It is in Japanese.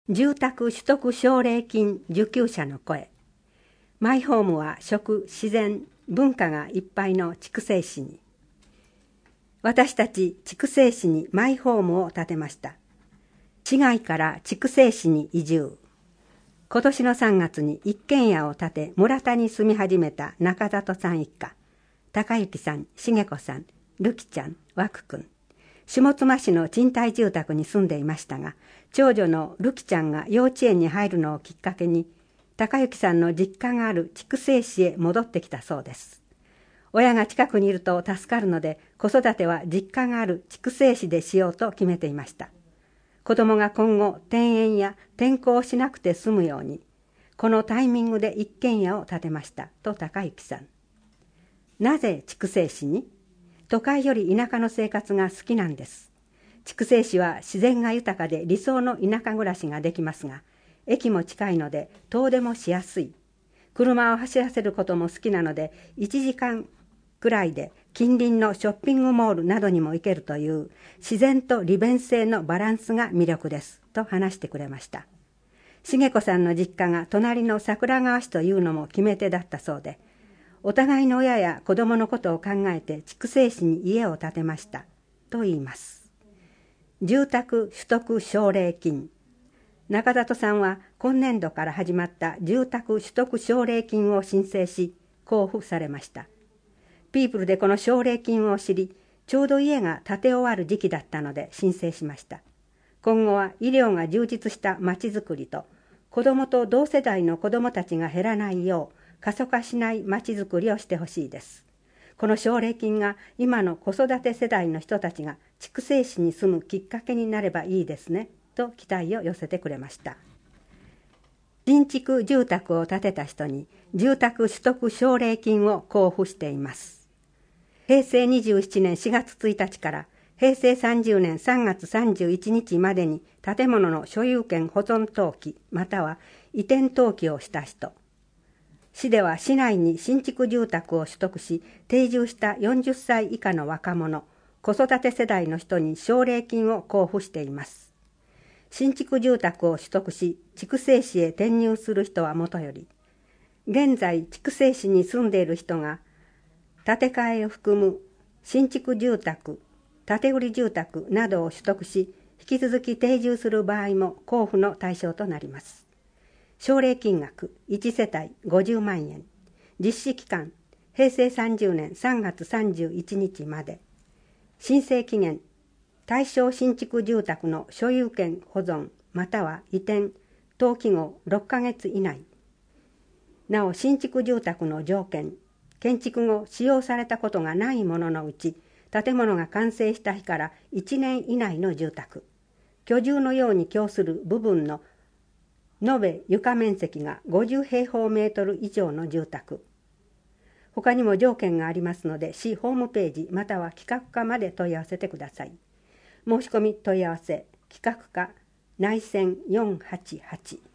住宅取得奨励金受給者の声。マイホームは食、自然、文化がいっぱいの筑西市に。私たち筑西市にマイホームを建てました。市外から筑西市に移住。今年の3月に一軒家を建て村田に住み始めた中里さん一家。高幸さん、茂子さん、るきちゃん、わくくん。下妻市の賃貸住宅に住んでいましたが、長女のるきちゃんが幼稚園に入るのをきっかけに、高幸さんの実家がある筑西市へ戻ってきたそうです。親が近くにいると助かるので、子育ては実家がある筑西市でしようと決めていました。子供が今後転園や転校しなくて済むように、このタイミングで一軒家を建てましたと高幸さん。なぜ筑西市に？都会より田舎の生活が好きなんです。筑西市は自然が豊かで理想の田舎暮らしができますが、駅も近いので遠出もしやすい。車を走らせることも好きなので、1時間くらいで近隣のショッピングモールなどにも行けるという自然と利便性のバランスが魅力ですと話してくれました。茂子さんの実家が隣の桜川市というのも決め手だったそうで、お互いの親や子供のことを考えて筑西市に家を建てましたと言います。住宅取得奨励金。中里さんは今年度から始まった住宅取得奨励金を申請し交付されました。ピープルでこの奨励金を知り、ちょうど家が建て終わる時期だったので申請しました。今後は医療が充実したまちづくりと、子どもと同世代の子どもたちが減らないよう過疎化しないまちづくりをしてほしいです。この奨励金が今の子育て世代の人たちが筑西市に住むきっかけになればいいですねと期待を寄せてくれました。新築住宅を建てた人に住宅取得奨励金を交付しています。平成27年4月1日から平成30年3月31日までに建物の所有権保存登記または移転登記をした人。市では市内に新築住宅を取得し定住した40歳以下の若者、子育て世代の人に奨励金を交付しています。新築住宅を取得し筑西市へ転入する人はもとより、現在筑西市に住んでいる人が建て替えを含む新築住宅、建て売り住宅などを取得し引き続き定住する場合も交付の対象となります。奨励金額1世帯50万円。実施期間平成30年3月31日まで。申請期限対象新築住宅の所有権保存または移転登記後6ヶ月以内。なお新築住宅の条件、建築後使用されたことがないもののうち建物が完成した日から1年以内の住宅、居住のように供する部分の延べ床面積が50平方メートル以上の住宅。他にも条件がありますので、市ホームページまたは企画課まで問い合わせてください。申し込み問い合わせ、企画課内線488